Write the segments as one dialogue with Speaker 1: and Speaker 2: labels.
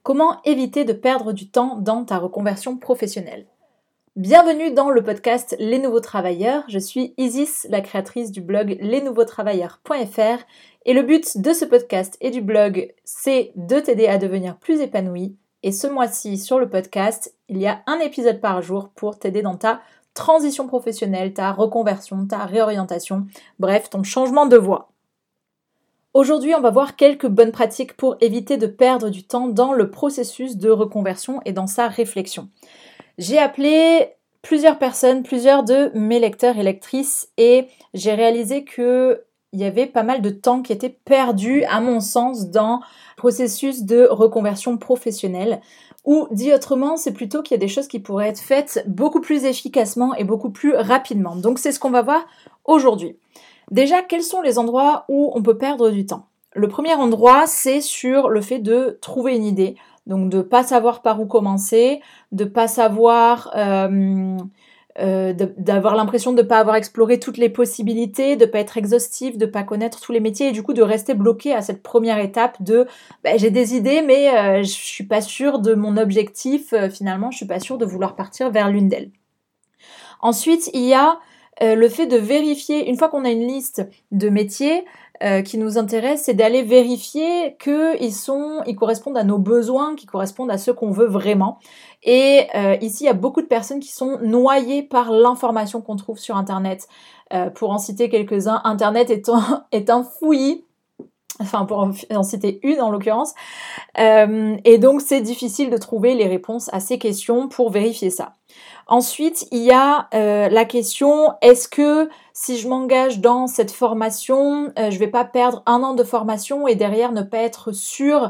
Speaker 1: Comment éviter de perdre du temps dans ta reconversion professionnelle? Bienvenue dans le podcast Les Nouveaux Travailleurs. Je suis Isis, la créatrice du blog lesnouveautravailleurs.fr et le but de ce podcast et du blog, c'est de t'aider à devenir plus épanoui. Et ce mois-ci, sur le podcast, il y a un épisode par jour pour t'aider dans ta transition professionnelle, ta reconversion, ta réorientation, bref, ton changement de voie. Aujourd'hui, on va voir quelques bonnes pratiques pour éviter de perdre du temps dans le processus de reconversion et dans sa réflexion. J'ai appelé plusieurs personnes, plusieurs de mes lecteurs et lectrices et j'ai réalisé qu'il y avait pas mal de temps qui était perdu, à mon sens, dans le processus de reconversion professionnelle. Ou dit autrement, c'est plutôt qu'il y a des choses qui pourraient être faites beaucoup plus efficacement et beaucoup plus rapidement. Donc c'est ce qu'on va voir aujourd'hui. Déjà, quels sont les endroits où on peut perdre du temps? Le premier endroit, c'est sur le fait de trouver une idée. Donc de ne pas savoir par où commencer, de ne pas savoir, d'avoir l'impression de ne pas avoir exploré toutes les possibilités, de ne pas être exhaustif, de ne pas connaître tous les métiers et du coup de rester bloqué à cette première étape de j'ai des idées mais je suis pas sûre de mon objectif, finalement je suis pas sûre de vouloir partir vers l'une d'elles. Ensuite, il y a le fait de vérifier, une fois qu'on a une liste de métiers qui nous intéressent, c'est d'aller vérifier qu'ils correspondent à nos besoins, qu'ils correspondent à ce qu'on veut vraiment. Et ici, il y a beaucoup de personnes qui sont noyées par l'information qu'on trouve sur Internet. Pour en citer quelques-uns, Internet est un fouillis. Enfin, pour en citer une en l'occurrence. Et donc, c'est difficile de trouver les réponses à ces questions pour vérifier ça. Ensuite, il y a la question, est-ce que si je m'engage dans cette formation, je vais pas perdre 1 an de formation et derrière ne pas être sûre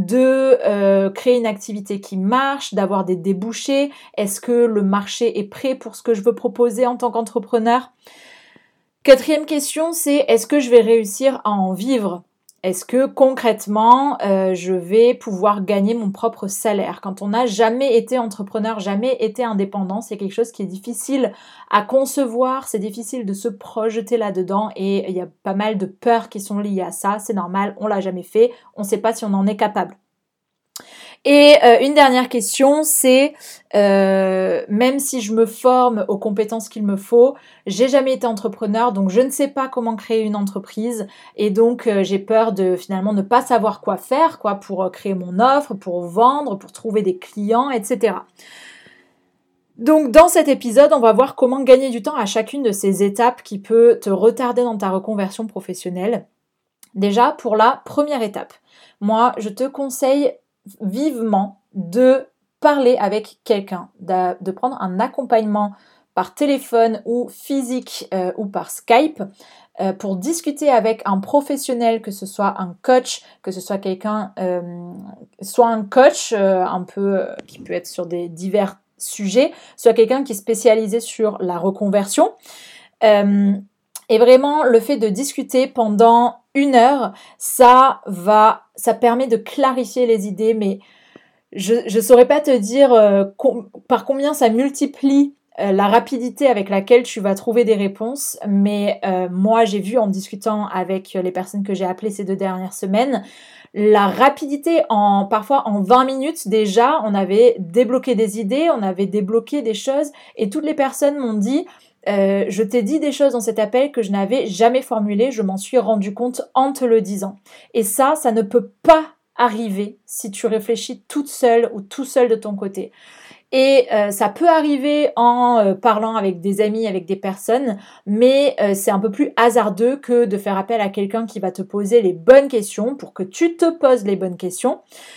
Speaker 1: de créer une activité qui marche, d'avoir des débouchés? Est-ce que le marché est prêt pour ce que je veux proposer en tant qu'entrepreneur? Quatrième question, c'est est-ce que je vais réussir à en vivre? Est-ce que concrètement, je vais pouvoir gagner mon propre salaire? Quand on n'a jamais été entrepreneur, jamais été indépendant, c'est quelque chose qui est difficile à concevoir, c'est difficile de se projeter là-dedans et il y a pas mal de peurs qui sont liées à ça, c'est normal, on l'a jamais fait, on ne sait pas si on en est capable. Et une dernière question, c'est même si je me forme aux compétences qu'il me faut, j'ai jamais été entrepreneur, donc je ne sais pas comment créer une entreprise et donc j'ai peur de finalement ne pas savoir quoi faire, pour créer mon offre, pour vendre, pour trouver des clients, etc. Donc dans cet épisode, on va voir comment gagner du temps à chacune de ces étapes qui peut te retarder dans ta reconversion professionnelle. Déjà, pour la première étape, moi je te conseille vivement de parler avec quelqu'un, de prendre un accompagnement par téléphone ou physique ou par Skype pour discuter avec un professionnel, que ce soit un coach, que ce soit quelqu'un, soit un coach un peu qui peut être sur des divers sujets, soit quelqu'un qui est spécialisé sur la reconversion. Et vraiment, le fait de discuter pendant 1 heure, ça permet de clarifier les idées, mais je saurais pas te dire par combien ça multiplie la rapidité avec laquelle tu vas trouver des réponses, mais moi j'ai vu en discutant avec les personnes que j'ai appelées ces 2 dernières semaines, la rapidité parfois en 20 minutes déjà, on avait débloqué des idées, on avait débloqué des choses et toutes les personnes m'ont dit je t'ai dit des choses dans cet appel que je n'avais jamais formulées, je m'en suis rendu compte en te le disant. Et ça ne peut pas arriver si tu réfléchis toute seule ou tout seul de ton côté. Et ça peut arriver en parlant avec des amis, avec des personnes, mais c'est un peu plus hasardeux que de faire appel à quelqu'un qui va te poser les bonnes questions pour que tu te poses les bonnes questions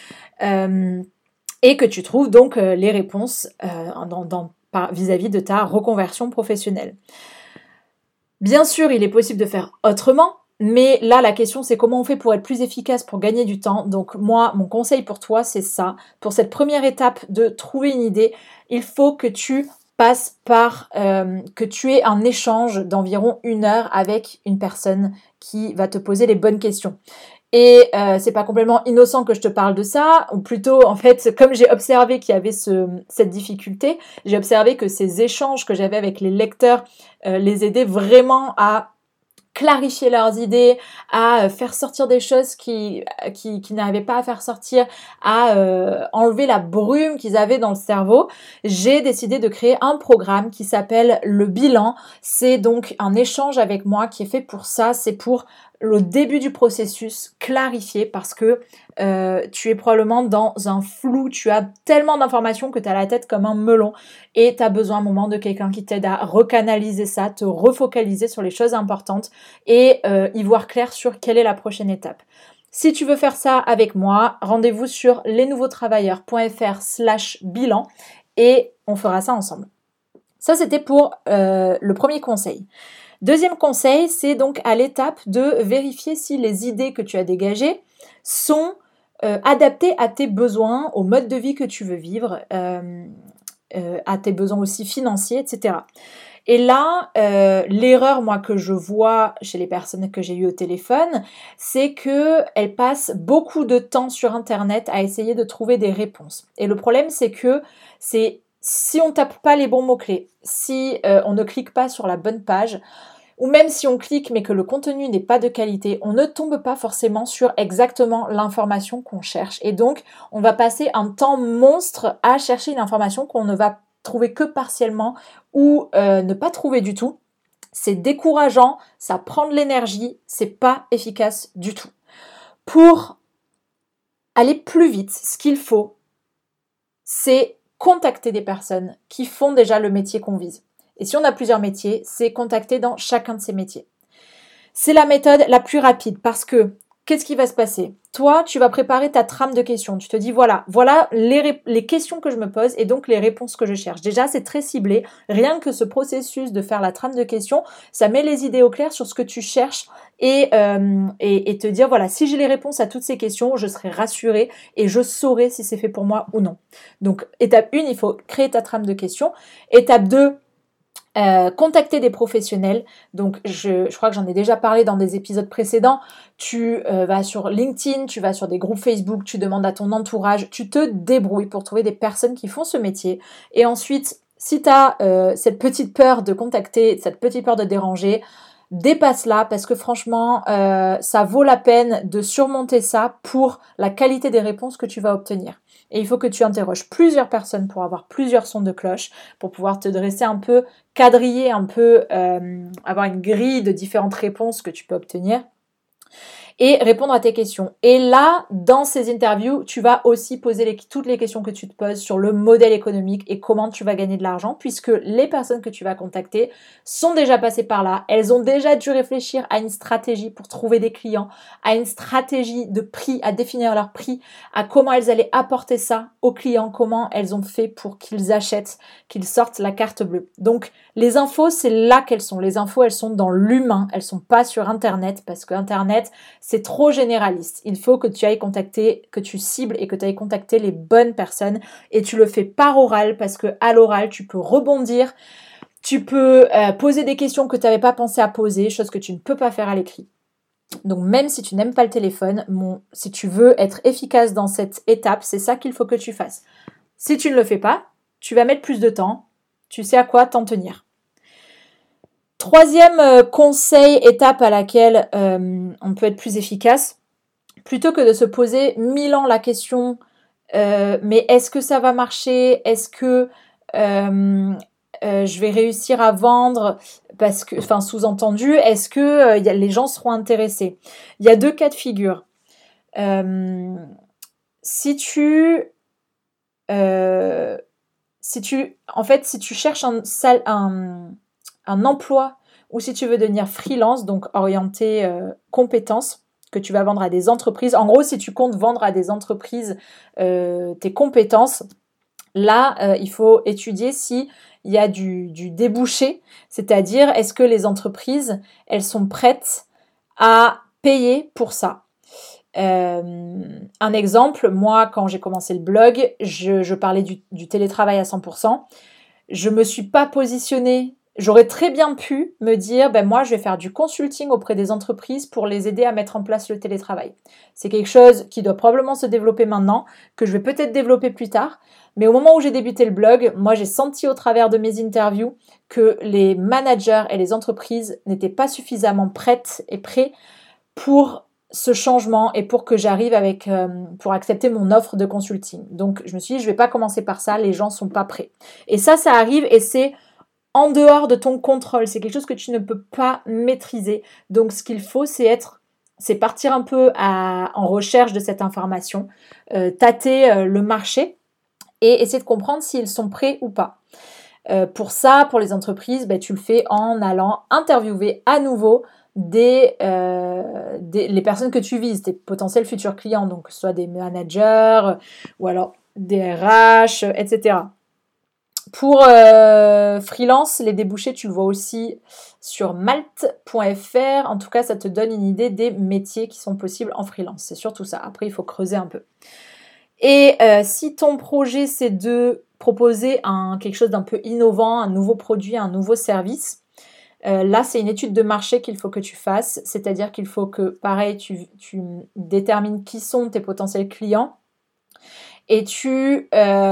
Speaker 1: et que tu trouves donc les réponses vis-à-vis de ta reconversion professionnelle. Bien sûr, il est possible de faire autrement, mais là, la question, c'est comment on fait pour être plus efficace, pour gagner du temps. Donc moi, mon conseil pour toi, c'est ça. Pour cette première étape de trouver une idée, il faut que tu passes par, que tu aies un échange d'environ 1 heure avec une personne qui va te poser les bonnes questions. Et c'est pas complètement innocent que je te parle de ça, ou plutôt en fait, comme j'ai observé qu'il y avait cette difficulté, j'ai observé que ces échanges que j'avais avec les lecteurs les aidaient vraiment à clarifier leurs idées, à faire sortir des choses qui n'arrivaient pas à faire sortir, à enlever la brume qu'ils avaient dans le cerveau, j'ai décidé de créer un programme qui s'appelle le bilan. C'est donc un échange avec moi qui est fait pour ça, c'est pour le début du processus, clarifier parce que tu es probablement dans un flou, tu as tellement d'informations que tu as la tête comme un melon et tu as besoin à un moment de quelqu'un qui t'aide à recanaliser ça, te refocaliser sur les choses importantes et y voir clair sur quelle est la prochaine étape. Si tu veux faire ça avec moi, rendez-vous sur lesnouveautravailleurs.fr/bilan et on fera ça ensemble. Ça, c'était pour le premier conseil. Deuxième conseil, c'est donc à l'étape de vérifier si les idées que tu as dégagées sont adaptées à tes besoins, au mode de vie que tu veux vivre, à tes besoins aussi financiers, etc. Et là, l'erreur, moi, que je vois chez les personnes que j'ai eues au téléphone, c'est qu'elles passent beaucoup de temps sur Internet à essayer de trouver des réponses. Et le problème, c'est que si on tape pas les bons mots-clés, si on ne clique pas sur la bonne page, ou même si on clique mais que le contenu n'est pas de qualité, on ne tombe pas forcément sur exactement l'information qu'on cherche. Et donc, on va passer un temps monstre à chercher une information qu'on ne va trouver que partiellement ou ne pas trouver du tout. C'est décourageant, ça prend de l'énergie, c'est pas efficace du tout. Pour aller plus vite, ce qu'il faut, c'est contacter des personnes qui font déjà le métier qu'on vise. Et si on a plusieurs métiers, c'est contacter dans chacun de ces métiers. C'est la méthode la plus rapide parce que qu'est-ce qui va se passer ? Toi, tu vas préparer ta trame de questions. Tu te dis, voilà les questions que je me pose et donc les réponses que je cherche. Déjà, c'est très ciblé. Rien que ce processus de faire la trame de questions, ça met les idées au clair sur ce que tu cherches et te dire, voilà, si j'ai les réponses à toutes ces questions, je serai rassurée et je saurai si c'est fait pour moi ou non. Donc, étape 1, il faut créer ta trame de questions. Étape 2, contacter des professionnels. Donc je crois que j'en ai déjà parlé dans des épisodes précédents. Tu vas sur LinkedIn, tu vas sur des groupes Facebook, tu demandes à ton entourage, tu te débrouilles pour trouver des personnes qui font ce métier. Et ensuite, si tu as cette petite peur de contacter, cette petite peur de déranger, dépasse-la parce que franchement, ça vaut la peine de surmonter ça pour la qualité des réponses que tu vas obtenir. Et il faut que tu interroges plusieurs personnes pour avoir plusieurs sons de cloche, pour pouvoir te dresser un peu, quadriller un peu, avoir une grille de différentes réponses que tu peux obtenir et répondre à tes questions. Et là, dans ces interviews, tu vas aussi poser toutes les questions que tu te poses sur le modèle économique et comment tu vas gagner de l'argent, puisque les personnes que tu vas contacter sont déjà passées par là. Elles ont déjà dû réfléchir à une stratégie pour trouver des clients, à une stratégie de prix, à définir leur prix, à comment elles allaient apporter ça aux clients, comment elles ont fait pour qu'ils achètent, qu'ils sortent la carte bleue. Donc, les infos, c'est là qu'elles sont. Les infos, elles sont dans l'humain. Elles sont pas sur Internet parce que Internet, c'est trop généraliste. Il faut que tu ailles contacter, que tu cibles et que tu ailles contacter les bonnes personnes. Et tu le fais par oral parce que à l'oral, tu peux rebondir. Tu peux poser des questions que tu n'avais pas pensé à poser, chose que tu ne peux pas faire à l'écrit. Donc même si tu n'aimes pas le téléphone, si tu veux être efficace dans cette étape, c'est ça qu'il faut que tu fasses. Si tu ne le fais pas, tu vas mettre plus de temps. Tu sais à quoi t'en tenir. Troisième conseil, étape à laquelle on peut être plus efficace, plutôt que de se poser 1000 ans la question mais est-ce que ça va marcher ? Est-ce que je vais réussir à vendre ? Parce que, enfin, sous-entendu, est-ce que les gens seront intéressés ? Il y a deux cas de figure. Si tu cherches un emploi ou si tu veux devenir freelance, donc orienté compétences que tu vas vendre à des entreprises. En gros, si tu comptes vendre à des entreprises tes compétences, là, il faut étudier s'il y a du débouché, c'est-à-dire est-ce que les entreprises, elles sont prêtes à payer pour ça. Un exemple, moi, quand j'ai commencé le blog, je parlais du télétravail à 100%. Je me suis pas positionnée J'aurais très bien pu me dire, ben moi, je vais faire du consulting auprès des entreprises pour les aider à mettre en place le télétravail. C'est quelque chose qui doit probablement se développer maintenant, que je vais peut-être développer plus tard. Mais au moment où j'ai débuté le blog, moi, j'ai senti au travers de mes interviews que les managers et les entreprises n'étaient pas suffisamment prêtes et prêts pour ce changement et pour que j'arrive pour accepter mon offre de consulting. Donc, je me suis dit, je vais pas commencer par ça, les gens sont pas prêts. Et ça arrive et c'est en dehors de ton contrôle. C'est quelque chose que tu ne peux pas maîtriser. Donc, ce qu'il faut, c'est partir un peu en recherche de cette information, tâter le marché et essayer de comprendre s'ils sont prêts ou pas. Pour ça, pour les entreprises, tu le fais en allant interviewer à nouveau les personnes que tu vises, tes potentiels futurs clients, donc que ce soit des managers ou alors des RH, etc. Pour freelance, les débouchés, tu le vois aussi sur malte.fr. En tout cas, ça te donne une idée des métiers qui sont possibles en freelance. C'est surtout ça. Après, il faut creuser un peu. Et si ton projet, c'est de proposer quelque chose d'un peu innovant, un nouveau produit, un nouveau service, là, c'est une étude de marché qu'il faut que tu fasses. C'est-à-dire qu'il faut que, pareil, tu détermines qui sont tes potentiels clients. Et tu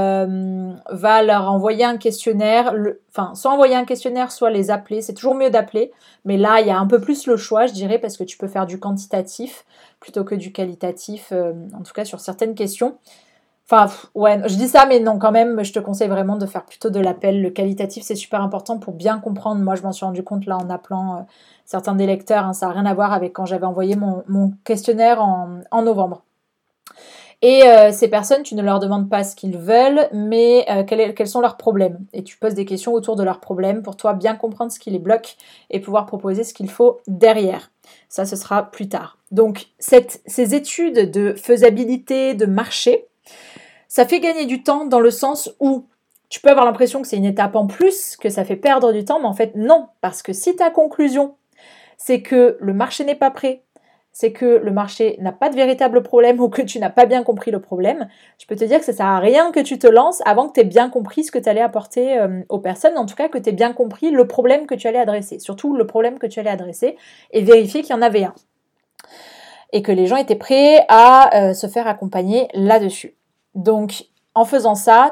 Speaker 1: vas leur envoyer un questionnaire, soit envoyer un questionnaire, soit les appeler. C'est toujours mieux d'appeler, mais là, il y a un peu plus le choix, je dirais, parce que tu peux faire du quantitatif plutôt que du qualitatif, en tout cas sur certaines questions. Enfin, ouais, je dis ça, mais non, quand même, je te conseille vraiment de faire plutôt de l'appel. Le qualitatif, c'est super important pour bien comprendre. Moi, je m'en suis rendu compte là en appelant certains des lecteurs. Ça n'a rien à voir avec quand j'avais envoyé mon questionnaire en novembre. Et ces personnes, tu ne leur demandes pas ce qu'ils veulent, mais quels sont leurs problèmes. Et tu poses des questions autour de leurs problèmes pour toi bien comprendre ce qui les bloque et pouvoir proposer ce qu'il faut derrière. Ça, ce sera plus tard. Donc, ces études de faisabilité, de marché, ça fait gagner du temps dans le sens où tu peux avoir l'impression que c'est une étape en plus, que ça fait perdre du temps, mais en fait, non. Parce que si ta conclusion, c'est que le marché n'est pas prêt, c'est que le marché n'a pas de véritable problème ou que tu n'as pas bien compris le problème, je peux te dire que ça ne sert à rien que tu te lances avant que tu aies bien compris ce que tu allais apporter aux personnes, en tout cas que tu aies bien compris le problème que tu allais adresser, surtout le problème que tu allais adresser et vérifier qu'il y en avait un. Et que les gens étaient prêts à se faire accompagner là-dessus. Donc, en faisant ça,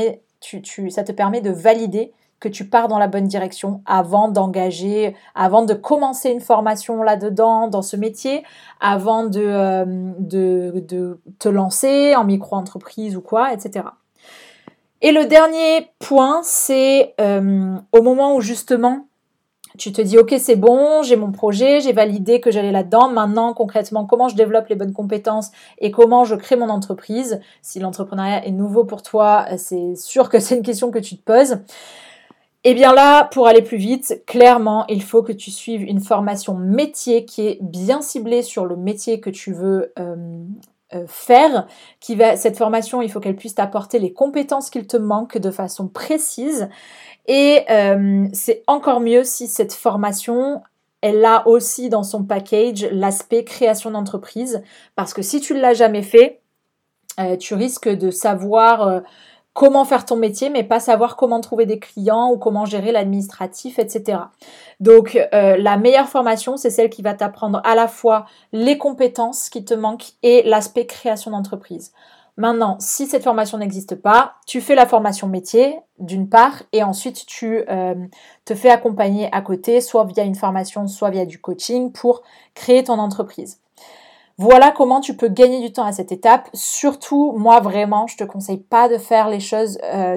Speaker 1: ça te permet de valider que tu pars dans la bonne direction avant de commencer une formation là-dedans, dans ce métier, avant de te lancer en micro-entreprise ou quoi, etc. Et le dernier point, c'est au moment où justement tu te dis ok, c'est bon, j'ai mon projet, j'ai validé que j'allais là-dedans. Maintenant, concrètement, comment je développe les bonnes compétences et comment je crée mon entreprise. Si l'entrepreneuriat est nouveau pour toi, c'est sûr que c'est une question que tu te poses. Et bien là, pour aller plus vite, clairement, il faut que tu suives une formation métier qui est bien ciblée sur le métier que tu veux faire. Cette formation, il faut qu'elle puisse t'apporter les compétences qu'il te manque de façon précise. Et c'est encore mieux si cette formation, elle a aussi dans son package l'aspect création d'entreprise. Parce que si tu ne l'as jamais fait, tu risques de savoir comment faire ton métier, mais pas savoir comment trouver des clients ou comment gérer l'administratif, etc. Donc, la meilleure formation, c'est celle qui va t'apprendre à la fois les compétences qui te manquent et l'aspect création d'entreprise. Maintenant, si cette formation n'existe pas, tu fais la formation métier d'une part et ensuite tu te fais accompagner à côté, soit via une formation, soit via du coaching pour créer ton entreprise. Voilà comment tu peux gagner du temps à cette étape. Surtout, moi vraiment, je te conseille pas de faire les choses,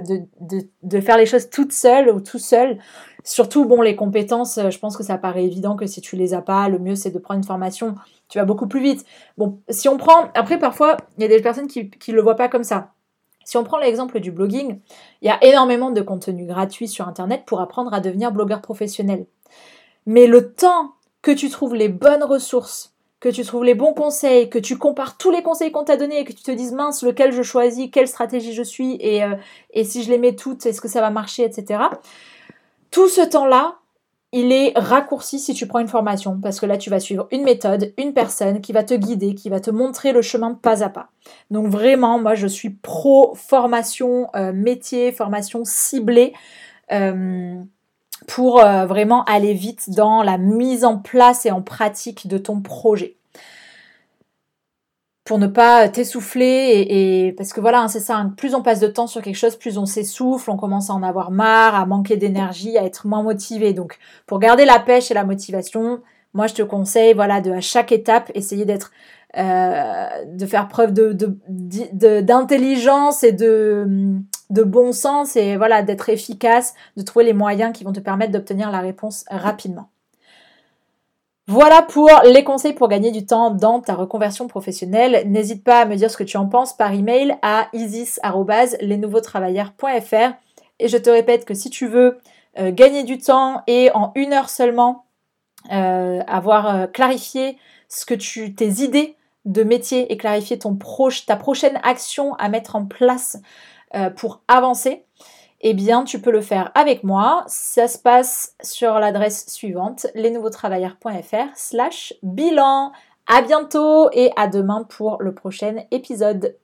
Speaker 1: de faire les choses toute seule ou tout seul. Surtout, bon, les compétences, je pense que ça paraît évident que si tu les as pas, le mieux c'est de prendre une formation. Tu vas beaucoup plus vite. Bon, si on prend, après parfois, il y a des personnes qui le voient pas comme ça. Si on prend l'exemple du blogging, il y a énormément de contenu gratuit sur Internet pour apprendre à devenir blogueur professionnel. Mais le temps que tu trouves les bonnes ressources, que tu trouves les bons conseils, que tu compares tous les conseils qu'on t'a donnés et que tu te dises mince, lequel je choisis, quelle stratégie je suis et si je les mets toutes, est-ce que ça va marcher, etc. Tout ce temps-là, il est raccourci si tu prends une formation parce que là, tu vas suivre une méthode, une personne qui va te guider, qui va te montrer le chemin pas à pas. Donc vraiment, moi, je suis pro formation métier, formation ciblée. pour vraiment aller vite dans la mise en place et en pratique de ton projet. Pour ne pas t'essouffler et parce que voilà, hein, c'est ça, hein, plus on passe de temps sur quelque chose, plus on s'essouffle, on commence à en avoir marre, à manquer d'énergie, à être moins motivé. Donc, pour garder la pêche et la motivation, moi, je te conseille, voilà, à chaque étape, essayer de faire preuve d'intelligence et de bon sens et voilà, d'être efficace, de trouver les moyens qui vont te permettre d'obtenir la réponse rapidement. Voilà pour les conseils pour gagner du temps dans ta reconversion professionnelle. N'hésite pas à me dire ce que tu en penses par email à isis@lesnouveautravailleurs.fr. Et je te répète que si tu veux gagner du temps et en 1 heure seulement avoir clarifié tes idées de métier et clarifier ta prochaine action à mettre en place pour avancer, eh bien, tu peux le faire avec moi. Ça se passe sur l'adresse suivante, lesnouveautravailleurs.fr/bilan. À bientôt et à demain pour le prochain épisode.